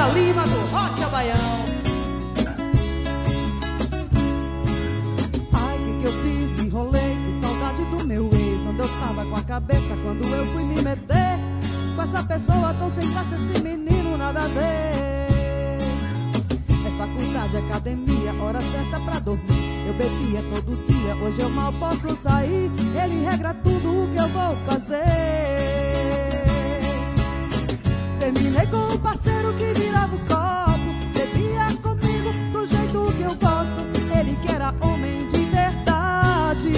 Célia Lima do Rock Baião. Ai, que eu fiz? Me enrolei, que saudade do meu ex. Onde eu tava com a cabeça quando eu fui me meter com essa pessoa tão sem graça, esse menino nada a ver. É faculdade, academia, hora certa pra dormir. Eu bebia todo dia, hoje eu mal posso sair. Ele regra tudo o que eu vou fazer. Terminei com um parceiro que virava o copo, bebia comigo do jeito que eu gosto. Ele que era homem de verdade.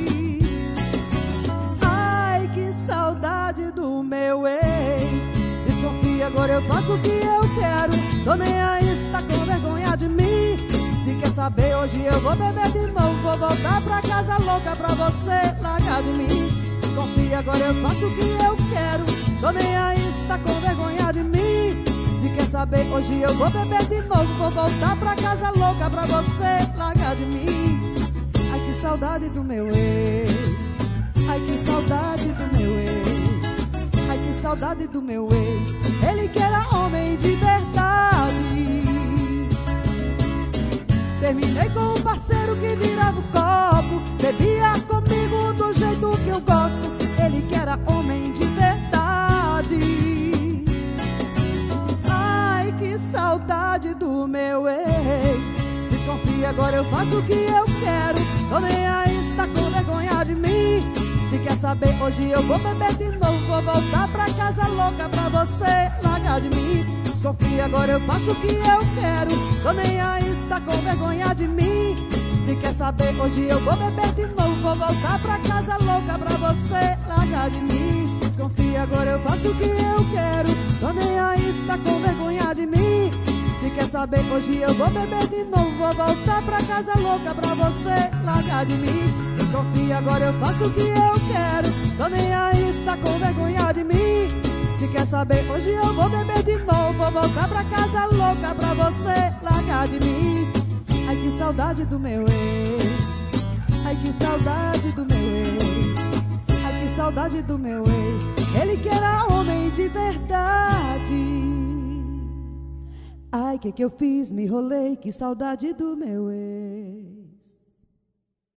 Ai, que saudade do meu ex. Desconfia, agora eu faço o que eu quero. Tô nem aí, está com vergonha de mim. Se quer saber, hoje eu vou beber de novo. Vou voltar pra casa louca pra você largar de mim. Desconfia, agora eu faço o que eu quero. Tô nem aí, está com vergonha de mim. Se quer saber, hoje eu vou beber de novo. Vou voltar pra casa louca pra você largar de mim. Ai, que saudade do meu ex. Ai, que saudade do meu ex. Ai, que saudade do meu ex. Ele que era homem de verdade. Terminei com um parceiro que virava o copo, bebia comigo do jeito que eu gosto. Ele que era homem de verdade. Ai, que saudade do meu ex. Desconfia, agora eu faço o que eu quero. Tô nem aí, está com vergonha de mim. Se quer saber, hoje eu vou beber de novo. Vou voltar pra casa louca pra você largar de mim. Desconfia, agora eu faço o que eu quero. Tô nem aí, está com vergonha de mim. Se quer saber, hoje eu vou beber de novo. Vou voltar pra casa louca pra você largar de mim. Desconfia, agora eu faço o que eu quero. Tô nem aí, está com vergonha de mim. Se quer saber, hoje eu vou beber de novo. Vou voltar pra casa louca pra você largar de mim. Desconfia, agora eu faço o que eu quero. Tô nem aí, está com vergonha de mim. Se quer saber, hoje eu vou beber de novo. Vou voltar pra casa louca pra você largar de mim. Ai, que saudade do meu ex. Ai, que saudade do meu ex. Ai, que saudade do meu ex. Ele que era homem de verdade. Ai, que eu fiz? Me enrolei, que saudade do meu ex.